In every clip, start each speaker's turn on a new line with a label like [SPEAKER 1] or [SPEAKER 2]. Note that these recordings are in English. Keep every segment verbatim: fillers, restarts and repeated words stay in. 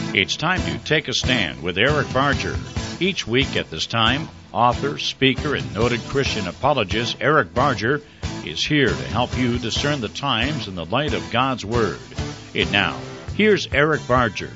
[SPEAKER 1] It's time to take a stand with Eric Barger. Each week at this time, author, speaker, and noted Christian apologist Eric Barger is here to help you discern the times in the light of God's Word. And now, here's Eric Barger.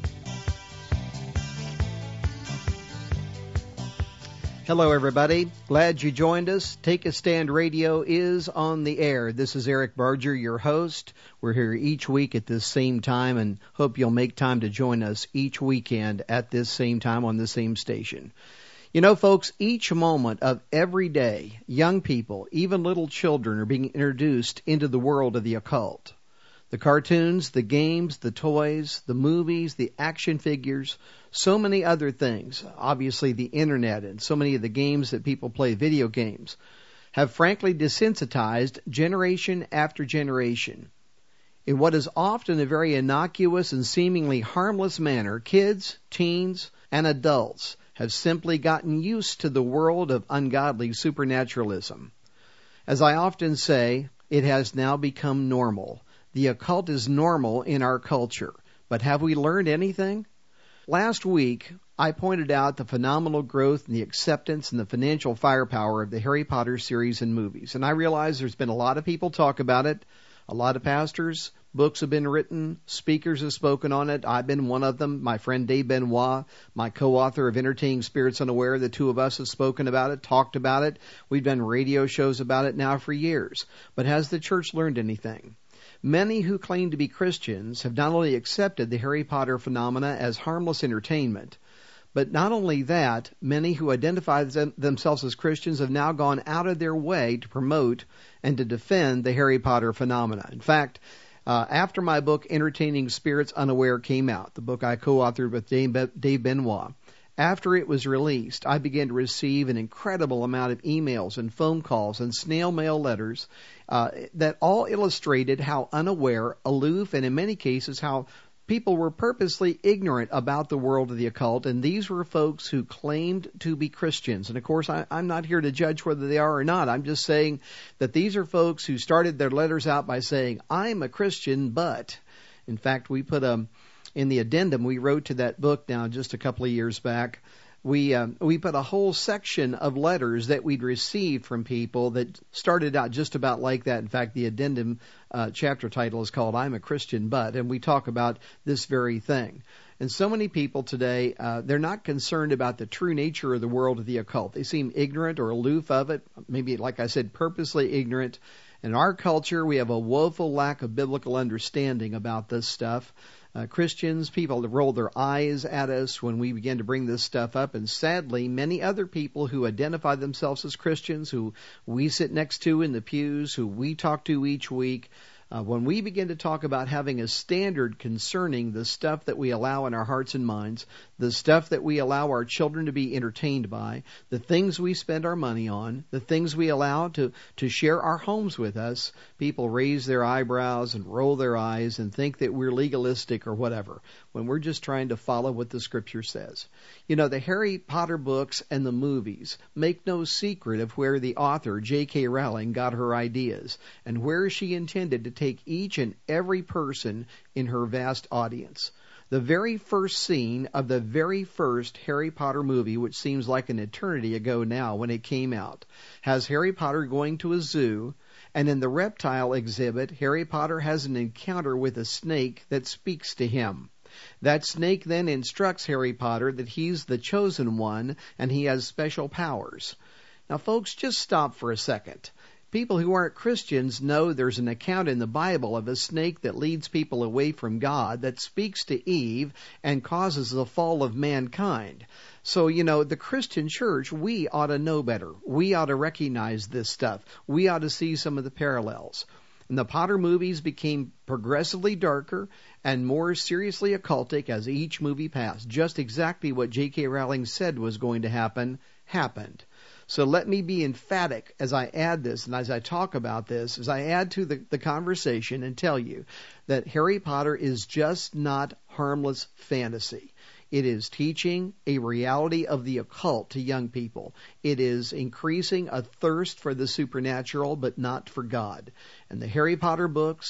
[SPEAKER 2] Hello, everybody. Glad you joined us. Take a Stand Radio is on the air. This is Eric Barger, your host. We're here each week at this same time, and hope you'll make time to join us each weekend at this same time on the same station. You know, folks, each moment of every day, young people, even little children, are being introduced into the world of the occult. The cartoons, the games, the toys, the movies, the action figures, so many other things, obviously the internet and so many of the games that people play, video games, have frankly desensitized generation after generation. In what is often a very innocuous and seemingly harmless manner, kids, teens, and adults have simply gotten used to the world of ungodly supernaturalism. As I often say, it has now become normal. The occult is normal in our culture, but have we learned anything? Last week, I pointed out the phenomenal growth in the acceptance and the financial firepower of the Harry Potter series and movies, and I realize there's been a lot of people talk about it, a lot of pastors, books have been written, speakers have spoken on it. I've been one of them. My friend Dave Benoit, my co-author of Entertaining Spirits Unaware, the two of us have spoken about it, talked about it. We've done radio shows about it now for years. But has the church learned anything? Many who claim to be Christians have not only accepted the Harry Potter phenomena as harmless entertainment, but not only that, many who identify them, themselves as Christians have now gone out of their way to promote and to defend the Harry Potter phenomena. In fact, uh, after my book, Entertaining Spirits Unaware, came out, the book I co-authored with Dave, Dave Benoit, after it was released, I began to receive an incredible amount of emails and phone calls and snail mail letters uh, that all illustrated how unaware, aloof, and in many cases how people were purposely ignorant about the world of the occult, and these were folks who claimed to be Christians. And of course, I, I'm not here to judge whether they are or not. I'm just saying that these are folks who started their letters out by saying, I'm a Christian, but... In fact, we put a... In the addendum we wrote to that book now just a couple of years back, we um, we put a whole section of letters that we'd received from people that started out just about like that. In fact, the addendum uh, chapter title is called I'm a Christian But, and we talk about this very thing. And so many people today, uh, they're not concerned about the true nature of the world of the occult. They seem ignorant or aloof of it, maybe, like I said, purposely ignorant. In our culture, we have a woeful lack of biblical understanding about this stuff. Uh, Christians, people roll their eyes at us when we begin to bring this stuff up, and sadly, many other people who identify themselves as Christians, who we sit next to in the pews, who we talk to each week, uh, when we begin to talk about having a standard concerning the stuff that we allow in our hearts and minds, the stuff that we allow our children to be entertained by, the things we spend our money on, the things we allow to, to share our homes with us, people raise their eyebrows and roll their eyes and think that we're legalistic or whatever, when we're just trying to follow what the Scripture says. You know, the Harry Potter books and the movies make no secret of where the author, J K Rowling, got her ideas and where she intended to take each and every person in her vast audience. The very first scene of the very first Harry Potter movie, which seems like an eternity ago now when it came out, has Harry Potter going to a zoo, and in the reptile exhibit, Harry Potter has an encounter with a snake that speaks to him. That snake then instructs Harry Potter that he's the chosen one and he has special powers. Now, folks, just stop for a second. People who aren't Christians know there's an account in the Bible of a snake that leads people away from God, that speaks to Eve and causes the fall of mankind. So, you know, the Christian church, we ought to know better. We ought to recognize this stuff. We ought to see some of the parallels. And the Potter movies became progressively darker and more seriously occultic as each movie passed. Just exactly what J K Rowling said was going to happen, happened. So let me be emphatic as I add this and as I talk about this, as I add to the, the conversation and tell you that Harry Potter is just not harmless fantasy. It is teaching a reality of the occult to young people. It is increasing a thirst for the supernatural, but not for God. And the Harry Potter books,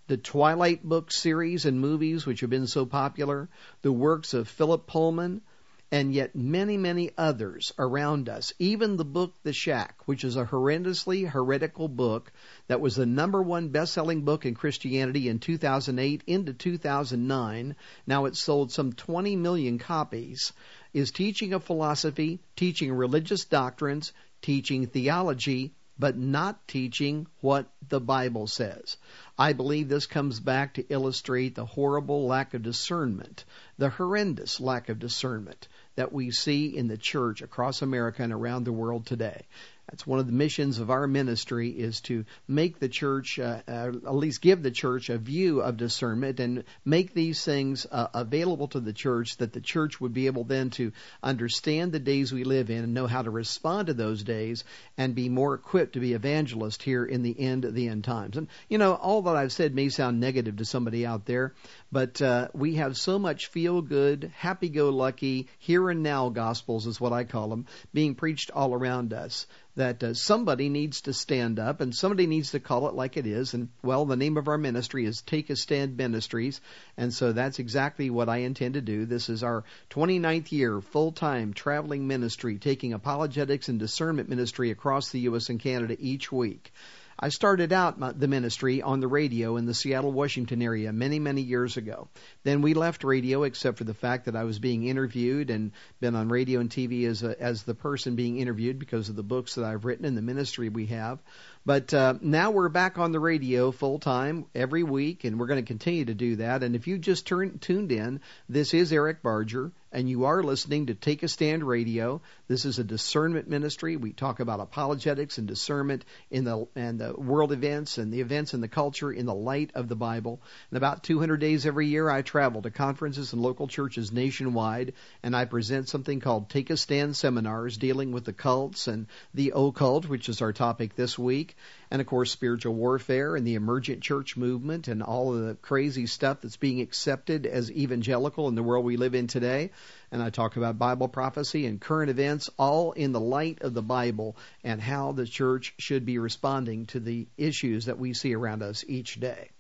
[SPEAKER 2] the Twilight book series and movies which have been so popular, the works of Philip Pullman, and yet many, many others around us. Even the book The Shack, which is a horrendously heretical book that was the number one best-selling book in Christianity in two thousand eight into two thousand nine. Now it's sold some twenty million copies, is teaching a philosophy, teaching religious doctrines, teaching theology, but not teaching what the Bible says. I believe this comes back to illustrate the horrible lack of discernment, the horrendous lack of discernment that we see in the church across America and around the world today. That's one of the missions of our ministry, is to make the church, uh, uh, at least give the church a view of discernment and make these things uh, available to the church, that the church would be able then to understand the days we live in and know how to respond to those days and be more equipped to be evangelists here in the end of the end times. And, you know, all that I've said may sound negative to somebody out there, but uh, we have so much feel-good, happy-go-lucky, here-and-now gospels is what I call them, being preached all around us, that uh, somebody needs to stand up and somebody needs to call it like it is. And, well, the name of our ministry is Take a Stand Ministries, and so that's exactly what I intend to do. This is our twenty-ninth year full-time traveling ministry, taking apologetics and discernment ministry across the U S and Canada each week. I started out the ministry on the radio in the Seattle, Washington area many, many years ago. Then we left radio, except for the fact that I was being interviewed and been on radio and T V as a, as the person being interviewed because of the books that I've written and the ministry we have. But uh, now we're back on the radio full-time every week, and we're going to continue to do that. And if you just turned tuned in, this is Eric Barger, and you are listening to Take a Stand Radio. This is a discernment ministry. We talk about apologetics and discernment in the and the world events and the events in the culture in the light of the Bible. And about two hundred days every year, I travel to conferences and local churches nationwide, and I present something called Take a Stand seminars dealing with the cults and the occult, which is our topic this week. And, of course, spiritual warfare and the emergent church movement and all of the crazy stuff that's being accepted as evangelical in the world we live in today. And I talk about Bible prophecy and current events, all in the light of the Bible and how the church should be responding to the issues that we see around us each day.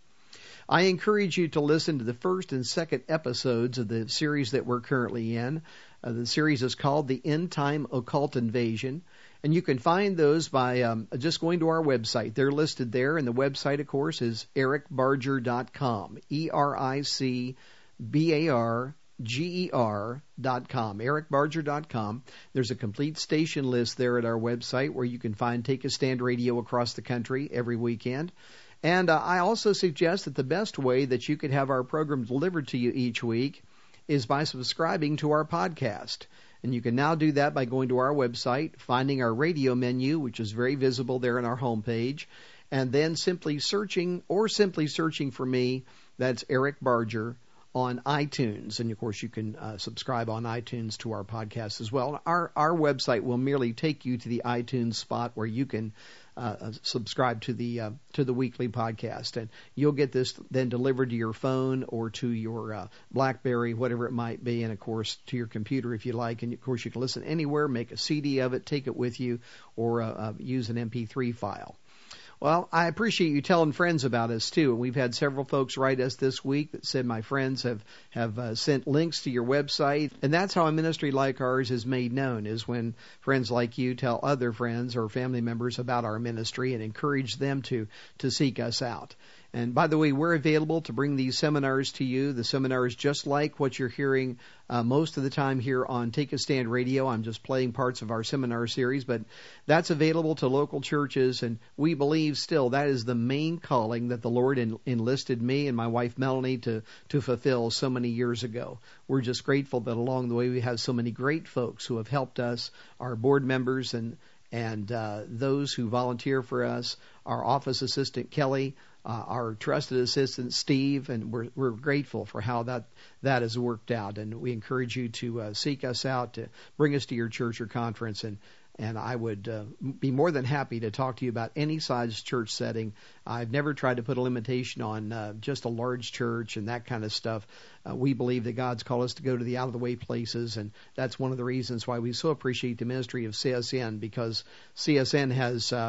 [SPEAKER 2] I encourage you to listen to the first and second episodes of the series that we're currently in. Uh, the series is called The End Time Occult Invasion. And you can find those by um, just going to our website. They're listed there, and the website, of course, is eric barger dot com, E R I C B A R G E R dot com, eric barger dot com. There's a complete station list there at our website where you can find Take a Stand Radio across the country every weekend. And uh, I also suggest that the best way that you could have our program delivered to you each week is by subscribing to our podcast. And you can now do that by going to our website, finding our radio menu, which is very visible there on our homepage, and then simply searching or simply searching for me, that's Eric Barger, on iTunes. And, of course, you can uh, subscribe on iTunes to our podcast as well. Our, our website will merely take you to the iTunes spot where you can Uh, subscribe to the uh, to the weekly podcast, and you'll get this then delivered to your phone or to your uh, BlackBerry, whatever it might be, and of course to your computer if you like. And of course you can listen anywhere, make a C D of it, take it with you, or uh, uh, use an M P three file. Well, I appreciate you telling friends about us, too. And we've had several folks write us this week that said, my friends have, have uh, sent links to your website. And that's how a ministry like ours is made known, is when friends like you tell other friends or family members about our ministry and encourage them to, to seek us out. And by the way, we're available to bring these seminars to you. The seminars just like what you're hearing uh, most of the time here on Take a Stand Radio. I'm just playing parts of our seminar series, but that's available to local churches. And we believe still that is the main calling that the Lord en- enlisted me and my wife Melanie to, to fulfill so many years ago. We're just grateful that along the way we have so many great folks who have helped us, our board members and and uh, those who volunteer for us, our office assistant Kelly, Uh, our trusted assistant, Steve, and we're, we're grateful for how that, that has worked out. And we encourage you to uh, seek us out, to bring us to your church or conference, and, and I would uh, be more than happy to talk to you about any size church setting. I've never tried to put a limitation on uh, just a large church and that kind of stuff. Uh, we believe that God's called us to go to the out-of-the-way places, and that's one of the reasons why we so appreciate the ministry of C S N, because C S N has... Uh,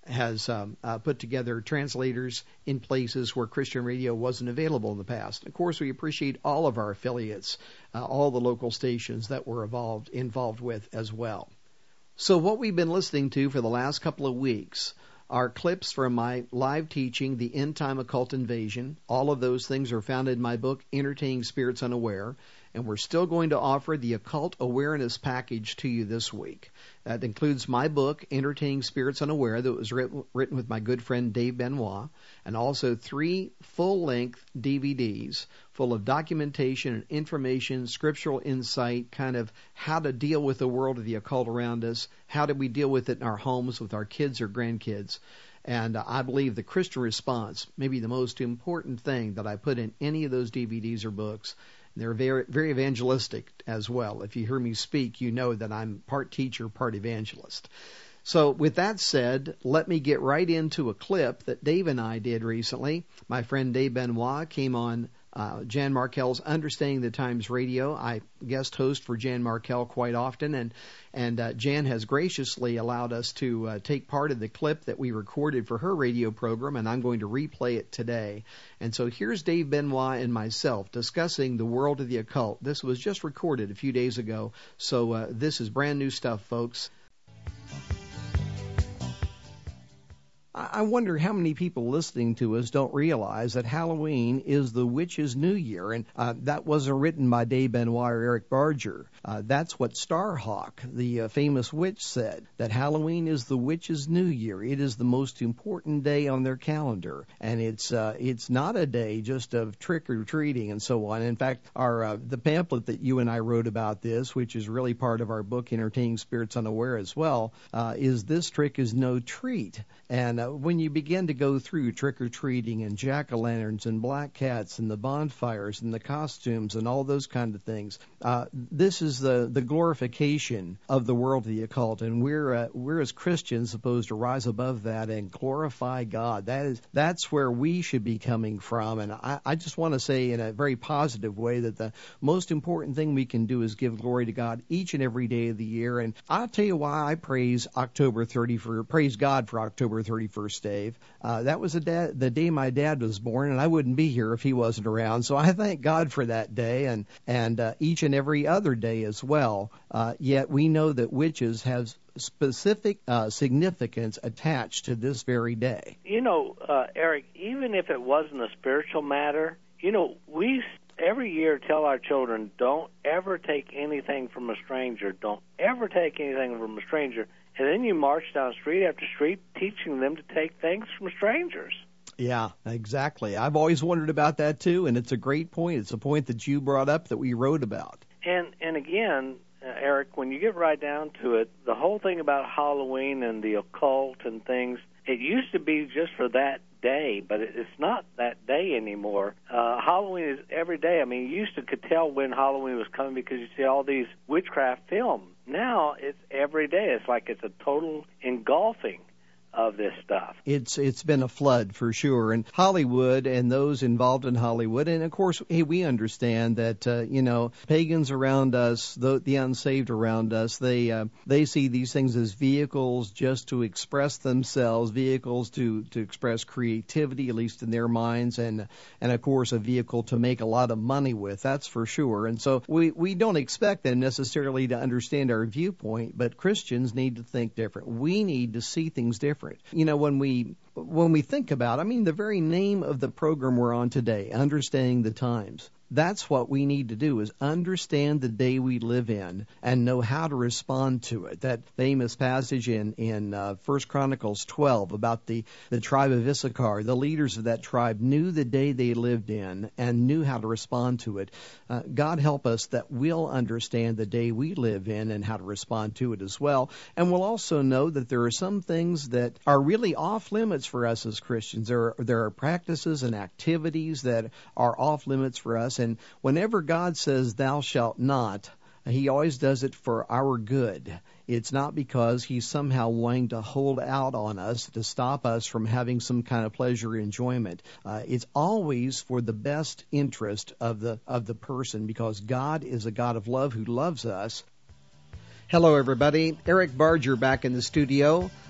[SPEAKER 2] has um, uh, put together translators in places where Christian radio wasn't available in the past. Of course, we appreciate all of our affiliates, uh, all the local stations that we're involved involved with as well. So what we've been listening to for the last couple of weeks are clips from my live teaching, The End Time Occult Invasion. All of those things are found in my book, Entertaining Spirits Unaware. And we're still going to offer the Occult Awareness Package to you this week. That includes my book, Entertaining Spirits Unaware, that was written, written with my good friend Dave Benoit, and also three full-length D V Ds full of documentation and information, scriptural insight, kind of how to deal with the world of the occult around us, how do we deal with it in our homes with our kids or grandkids. And uh, I believe the Christian response may be the most important thing that I put in any of those D V Ds or books. They're very, very evangelistic as well. If you hear me speak, you know that I'm part teacher, part evangelist. So with that said, let me get right into a clip that Dave and I did recently. My friend Dave Benoit came on uh, Jan Markell's Understanding the Times Radio. I guest host for Jan Markell quite often, and and uh, Jan has graciously allowed us to uh, take part of the clip that we recorded for her radio program, and I'm going to replay it today. And so here's Dave Benoit and myself discussing the world of the occult. This was just recorded a few days ago, so uh, this is brand new stuff, folks. I wonder how many people listening to us don't realize that Halloween is the witch's new year. And uh, that wasn't written by Dave Benoit or Eric Barger. Uh, that's what Starhawk, the uh, famous witch, said, that Halloween is the witch's new year. It is the most important day on their calendar. And it's uh, it's not a day just of trick-or-treating and so on. In fact, our uh, the pamphlet that you and I wrote about this, which is really part of our book, Entertaining Spirits Unaware as well, uh, is This Trick is No Treat. And uh, when you begin to go through trick-or-treating and jack-o'-lanterns and black cats and the bonfires and the costumes and all those kind of things, uh, this is the, the glorification of the world of the occult. And we're uh, we're as Christians supposed to rise above that and glorify God. That is that's where we should be coming from. And I, I just want to say in a very positive way that the most important thing we can do is give glory to God each and every day of the year. And I'll tell you why I praise October thirty-first, praise God for October thirty-first, Dave. Uh, that was the, da- the day my dad was born, and I wouldn't be here if he wasn't around. So I thank God for that day and, and uh, each and every other day as well. Uh, yet we know that witches have specific uh, significance attached to this very day.
[SPEAKER 3] You know, uh, Eric, even if it wasn't a spiritual matter, you know, we every year tell our children, don't ever take anything from a stranger. Don't ever take anything from a stranger. And then you march down street after street teaching them to take things from strangers.
[SPEAKER 2] Yeah, exactly. I've always wondered about that, too, and it's a great point. It's a point that you brought up that we wrote about.
[SPEAKER 3] And and again, uh, Eric, when you get right down to it, the whole thing about Halloween and the occult and things, it used to be just for that day, but it's not that day anymore. Uh, Halloween is every day. I mean, you used to could tell when Halloween was coming because you see all these witchcraft films. Now it's every day. It's like it's a total engulfing of this stuff.
[SPEAKER 2] It's it's been a flood for sure, and Hollywood and those involved in Hollywood, and of course, hey, we understand that uh, you know pagans around us, the, the unsaved around us, they uh, they see these things as vehicles just to express themselves, vehicles to to express creativity, at least in their minds, and and of course a vehicle to make a lot of money with. That's for sure, and so we we don't expect them necessarily to understand our viewpoint, but Christians need to think different. We need to see things different. You know, when we when we think about, I mean, the very name of the program we're on today, Understanding the Times, that's what we need to do, is understand the day we live in and know how to respond to it. That famous passage in, in uh, First Chronicles twelve about the, the tribe of Issachar, the leaders of that tribe knew the day they lived in and knew how to respond to it. Uh, God help us that we'll understand the day we live in and how to respond to it as well. And we'll also know that there are some things that are really off limits for us as Christians. There are, there are practices and activities that are off limits for us. And whenever God says, thou shalt not, he always does it for our good. It's not because he's somehow wanting to hold out on us to stop us from having some kind of pleasure or enjoyment. Uh, it's always for the best interest of the of the person, because God is a God of love who loves us. Hello, everybody. Eric Barger back in the studio.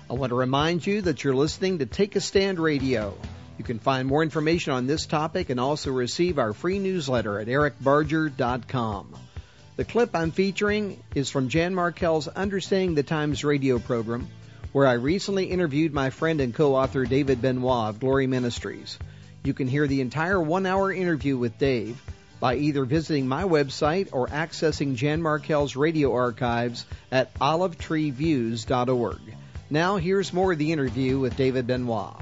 [SPEAKER 2] I want to remind you that you're listening to Take a Stand Radio. You can find more information on this topic and also receive our free newsletter at eric barger dot com. The clip I'm featuring is from Jan Markell's Understanding the Times radio program, where I recently interviewed my friend and co-author David Benoit of Glory Ministries. You can hear the entire one-hour interview with Dave by either visiting my website or accessing Jan Markell's radio archives at olive tree views dot org. Now, here's more of the interview with David Benoit.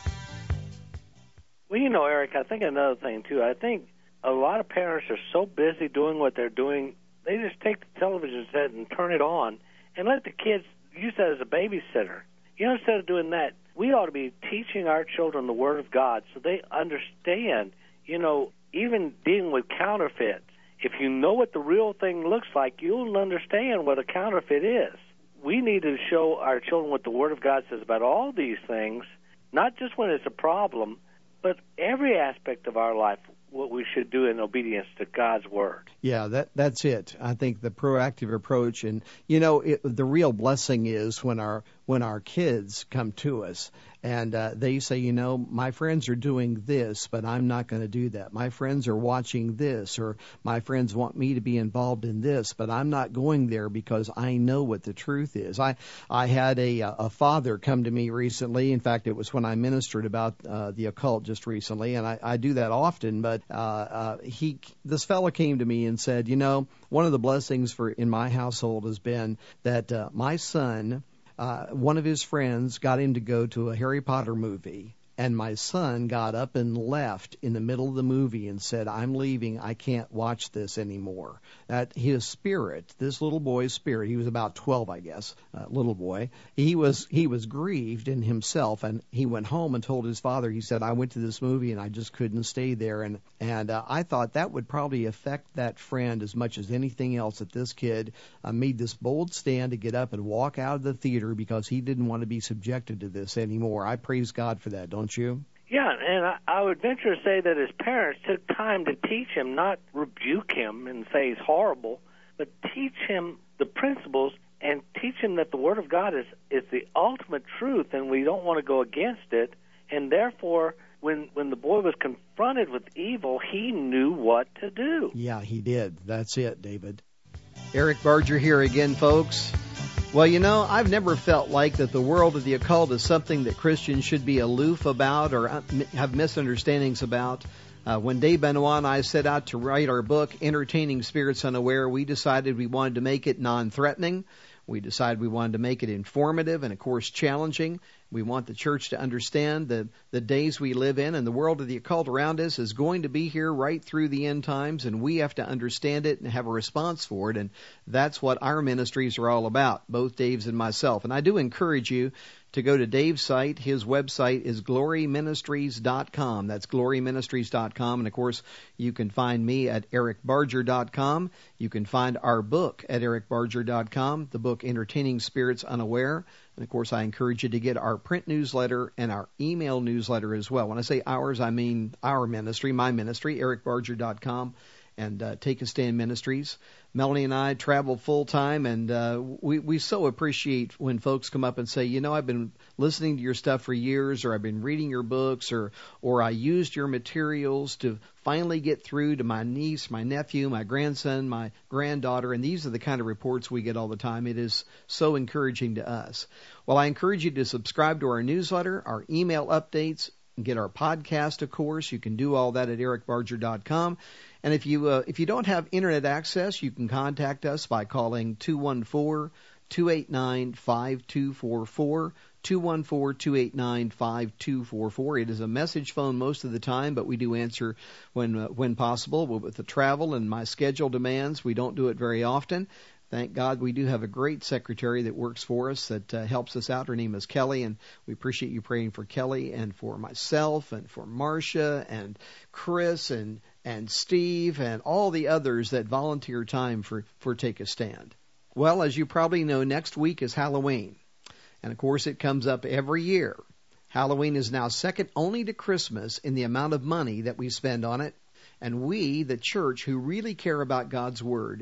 [SPEAKER 3] Well, you know, Eric, I think another thing, too, I think a lot of parents are so busy doing what they're doing, they just take the television set and turn it on and let the kids use that as a babysitter. You know, instead of doing that, we ought to be teaching our children the Word of God so they understand, you know, even dealing with counterfeits. If you know what the real thing looks like, you'll understand what a counterfeit is. We need to show our children what the Word of God says about all these things, not just when it's a problem, but every aspect of our life, what we should do in obedience to God's Word.
[SPEAKER 2] Yeah, that that's it. I think the proactive approach, and you know, it, the real blessing is when our when our kids come to us and uh, they say, you know, my friends are doing this, but I'm not going to do that. My friends are watching this, or my friends want me to be involved in this, but I'm not going there because I know what the truth is. I I had a a father come to me recently. In fact, it was when I ministered about uh, the occult just recently, and I, I do that often. But uh, uh, he this fellow came to me and said, you know, one of the blessings for in my household has been that uh, my son, uh, one of his friends got him to go to a Harry Potter movie. And my son got up and left in the middle of the movie and said, I'm leaving. I can't watch this anymore. That his spirit, this little boy's spirit, he was about twelve, I guess, uh, little boy, he was he was grieved in himself. And he went home and told his father, he said, I went to this movie and I just couldn't stay there. And, and uh, I thought that would probably affect that friend as much as anything else, that this kid uh, made this bold stand to get up and walk out of the theater because he didn't want to be subjected to this anymore. I praise God for that, don't you?
[SPEAKER 3] Yeah, and I, I would venture to say that his parents took time to teach him, not rebuke him and say he's horrible, but teach him the principles and teach him that the Word of God is, is the ultimate truth and we don't want to go against it. And therefore, when, when the boy was confronted with evil, he knew what to do.
[SPEAKER 2] Yeah, he did. That's it, David. Eric Barger here again, folks. Well, you know, I've never felt like that the world of the occult is something that Christians should be aloof about or have misunderstandings about. Uh, when Dave Benoit and I set out to write our book, Entertaining Spirits Unaware, we decided we wanted to make it non-threatening. We decided we wanted to make it informative and, of course, challenging. We want the church to understand that the days we live in and the world of the occult around us is going to be here right through the end times, and we have to understand it and have a response for it, and that's what our ministries are all about, both Dave's and myself. And I do encourage you to go to Dave's site. His website is glory ministries dot com. That's glory ministries dot com. And, of course, you can find me at eric barger dot com. You can find our book at eric barger dot com, the book Entertaining Spirits Unaware. And, of course, I encourage you to get our print newsletter and our email newsletter as well. When I say ours, I mean our ministry, my ministry, eric barger dot com. And uh, Take a Stand Ministries. Melanie and I travel full-time, and uh, we, we so appreciate when folks come up and say, you know, I've been listening to your stuff for years, or I've been reading your books, or or I used your materials to finally get through to my niece, my nephew, my grandson, my granddaughter, and these are the kind of reports we get all the time. It is so encouraging to us. Well, I encourage you to subscribe to our newsletter, our email updates, and get our podcast, of course. You can do all that at eric barger dot com. And if you uh, if you don't have internet access, you can contact us by calling two one four, two eight nine, five two four four, two one four, two eight nine, five two four four. It is a message phone most of the time, but we do answer when uh, when possible. With the travel and my schedule demands, we don't do it very often. Thank God we do have a great secretary that works for us that uh, helps us out. Her name is Kelly, and we appreciate you praying for Kelly and for myself and for Marcia and Chris and and Steve and all the others that volunteer time for, for Take a Stand. Well, as you probably know, next week is Halloween. And, of course, it comes up every year. Halloween is now second only to Christmas in the amount of money that we spend on it. And we, the church, who really care about God's Word,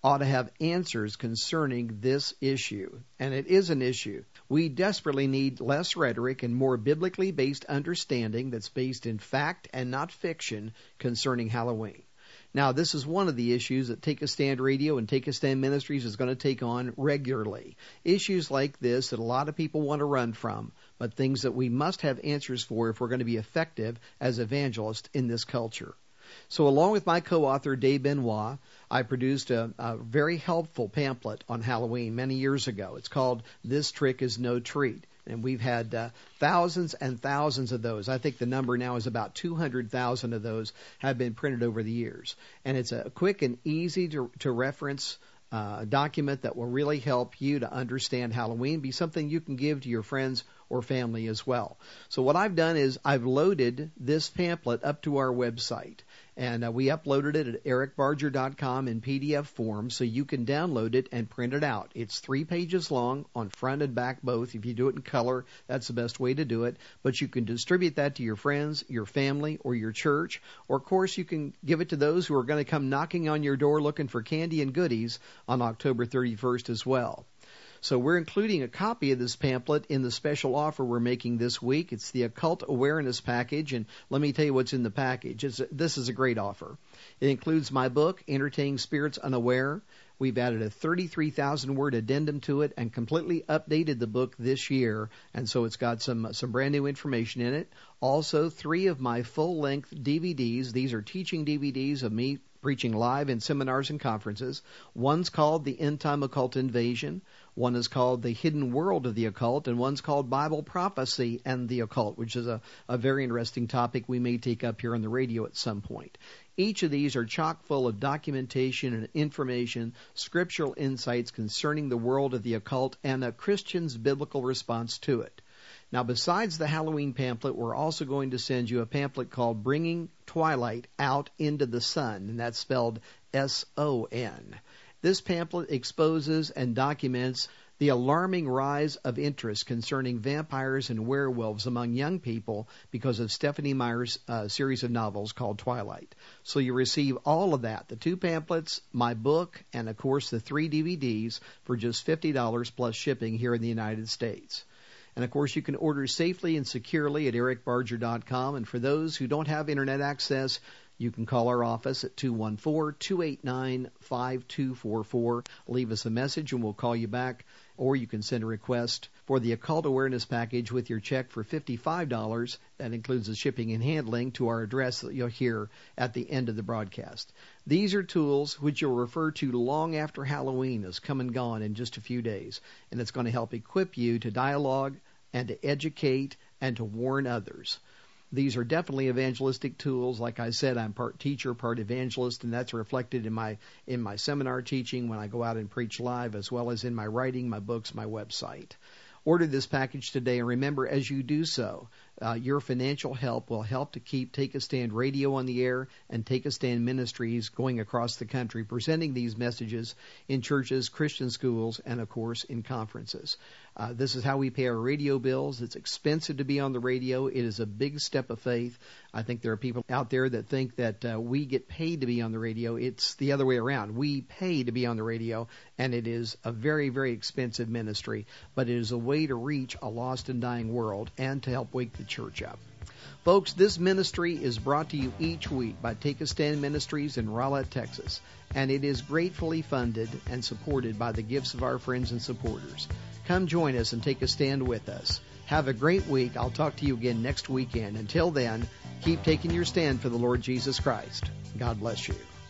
[SPEAKER 2] ought to have answers concerning this issue. And it is an issue. We desperately need less rhetoric and more biblically based understanding that's based in fact and not fiction concerning Halloween. Now, this is one of the issues that Take a Stand Radio and Take a Stand Ministries is going to take on regularly. Issues like this that a lot of people want to run from, but things that we must have answers for if we're going to be effective as evangelists in this culture. So along with my co-author, Dave Benoit, I produced a, a very helpful pamphlet on Halloween many years ago. It's called This Trick is No Treat. And we've had uh, thousands and thousands of those. I think the number now is about two hundred thousand of those have been printed over the years. And it's a quick and easy to, to reference uh, document that will really help you to understand Halloween, be something you can give to your friends or family as well. So what I've done is I've loaded this pamphlet up to our website. And uh, we uploaded it at eric barger dot com in P D F form, so you can download it and print it out. It's three pages long on front and back both. If you do it in color, that's the best way to do it. But you can distribute that to your friends, your family, or your church. Or, of course, you can give it to those who are going to come knocking on your door looking for candy and goodies on October thirty-first as well. So we're including a copy of this pamphlet in the special offer we're making this week. It's the Occult Awareness Package, and let me tell you what's in the package. It's a, this is a great offer. It includes my book, Entertaining Spirits Unaware. We've added a thirty-three thousand word addendum to it and completely updated the book this year, and so it's got some some brand new information in it. Also, three of my full-length D V Ds. These are teaching D V Ds of me preaching live in seminars and conferences. One's called The End Time Occult Invasion. One is called The Hidden World of the Occult, and one's called Bible Prophecy and the Occult, which is a, a very interesting topic we may take up here on the radio at some point. Each of these are chock full of documentation and information, scriptural insights concerning the world of the occult, and a Christian's biblical response to it. Now, besides the Halloween pamphlet, we're also going to send you a pamphlet called Bringing Twilight Out into the Sun, and that's spelled S O N. This pamphlet exposes and documents the alarming rise of interest concerning vampires and werewolves among young people because of Stephanie Meyer's uh, series of novels called Twilight. So you receive all of that, the two pamphlets, my book, and, of course, the three D V Ds for just fifty dollars plus shipping here in the United States. And, of course, you can order safely and securely at eric barger dot com. And for those who don't have Internet access, you can call our office at two one four, two eight nine, five two four four. Leave us a message and we'll call you back. Or you can send a request for the Occult Awareness Package with your check for fifty-five dollars. That includes the shipping and handling to our address that you'll hear at the end of the broadcast. These are tools which you'll refer to long after Halloween has come and gone in just a few days. And it's going to help equip you to dialogue and to educate and to warn others. These are definitely evangelistic tools. Like I said, I'm part teacher, part evangelist, and that's reflected in my in my seminar teaching when I go out and preach live, as well as in my writing, my books, my website. Order this package today, and remember, as you do so, uh, your financial help will help to keep Take a Stand Radio on the air and Take a Stand Ministries going across the country, presenting these messages in churches, Christian schools, and, of course, in conferences. Uh, this is how we pay our radio bills. It's expensive to be on the radio. It is a big step of faith. I think there are people out there that think that uh, we get paid to be on the radio. It's the other way around. We pay to be on the radio, and it is a very, very expensive ministry, but it is a way to reach a lost and dying world and to help wake the church up. Folks, this ministry is brought to you each week by Take a Stand Ministries in Rowlett, Texas, and it is gratefully funded and supported by the gifts of our friends and supporters. Come join us and take a stand with us. Have a great week. I'll talk to you again next weekend. Until then, keep taking your stand for the Lord Jesus Christ. God bless you.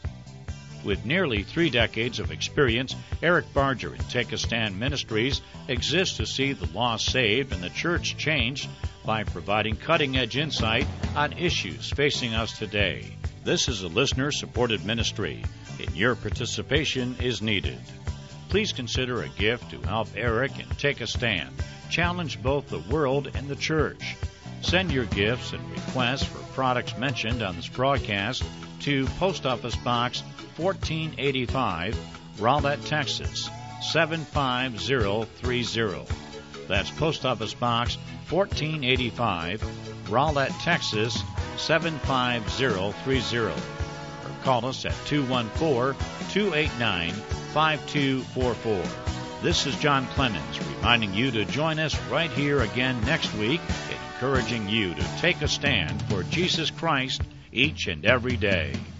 [SPEAKER 1] With nearly three decades of experience, Eric Barger and Take a Stand Ministries exists to see the lost saved and the church changed by providing cutting-edge insight on issues facing us today. This is a listener-supported ministry, and your participation is needed. Please consider a gift to help Eric and Take a Stand challenge both the world and the church. Send your gifts and requests for products mentioned on this broadcast to Post Office Box fourteen eighty-five, Rowlett, Texas, seven five zero three zero. That's Post Office Box fourteen eighty-five, Rowlett, Texas, seven five zero three zero. Or call us at two one four, two eight nine, five two four four. This is John Clemens reminding you to join us right here again next week, encouraging you to take a stand for Jesus Christ each and every day.